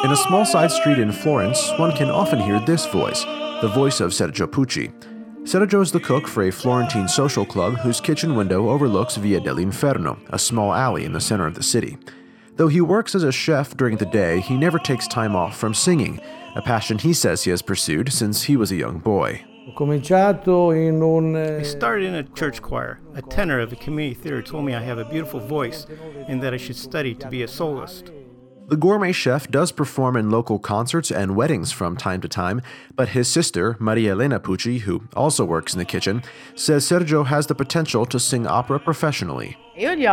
In a small side street in Florence, one can often hear this voice, the voice of Sergio Pucci. Sergio is the cook for a Florentine social club whose kitchen window overlooks Via dell'Inferno, a small alley in the center of the city. Though he works as a chef during the day, he never takes time off from singing, a passion he says he has pursued since he was a young boy. I started in a church choir. A tenor of the community theater told me I have a beautiful voice and that I should study to be a soloist. The gourmet chef does perform in local concerts and weddings from time to time, but his sister, Maria Elena Pucci, who also works in the kitchen, says Sergio has the potential to sing opera professionally. I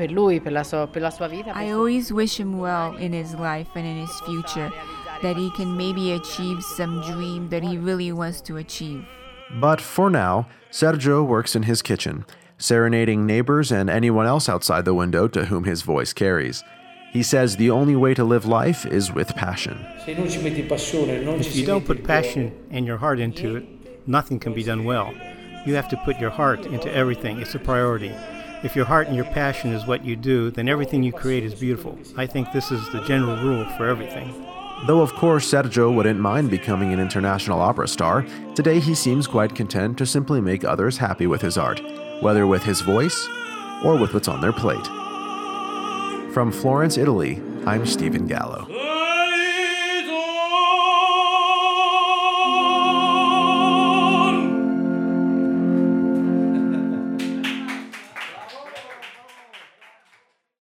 always wish him well in his life and in his future, that he can maybe achieve some dream that he really wants to achieve. But for now, Sergio works in his kitchen, serenading neighbors and anyone else outside the window to whom his voice carries. He says the only way to live life is with passion. If you don't put passion and your heart into it, nothing can be done well. You have to put your heart into everything. It's a priority. If your heart and your passion is what you do, then everything you create is beautiful. I think this is the general rule for everything. Though of course Sergio wouldn't mind becoming an international opera star, today he seems quite content to simply make others happy with his art, whether with his voice or with what's on their plate. From Florence, Italy, I'm Stephen Gallo.